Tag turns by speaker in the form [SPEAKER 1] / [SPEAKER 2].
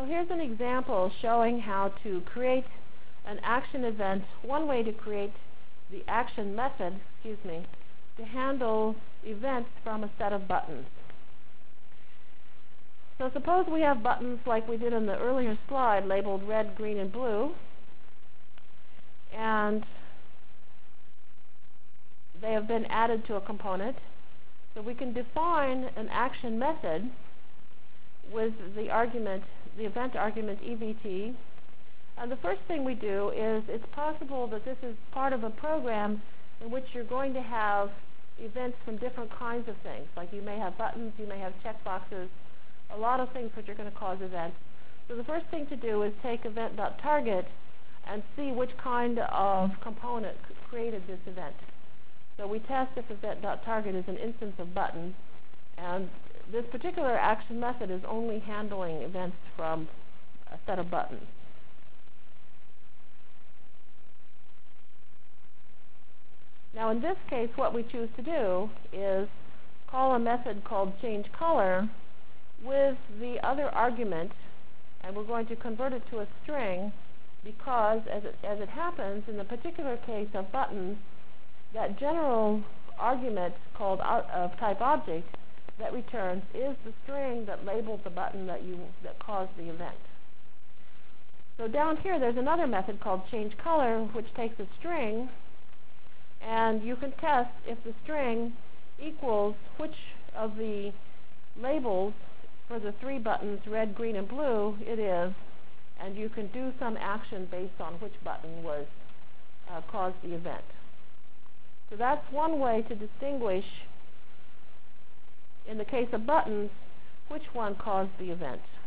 [SPEAKER 1] here's an example showing how to create an action event, one way to create the action method, to handle events from a set of buttons. So suppose we have buttons like we did in the earlier slide labeled red, green, and blue, and they have been added to a component. So we can define an action method with the event argument EVT. And the first thing we do is, it's possible that this is part of a program in which you're going to have events from different kinds of things. Like you may have buttons, you may have checkboxes, a lot of things which are going to cause events. So the first thing to do is take event.target and see which kind of component created this event. So we test if event.target is an instance of button, and this particular action method is only handling events from a set of buttons. Now in this case, what we choose to do is call a method called changeColor with the other argument, and we're going to convert it to a string because, as it happens, in the particular case of buttons, that general argument called of type object that returns is the string that labeled the button that caused the event. So down here, there's another method called changeColor, which takes a string, and you can test if the string equals which of the labels for the three buttons, red, green, and blue, it is, and you can do some action based on which button caused the event. So that's one way to distinguish, in the case of buttons, which one caused the event.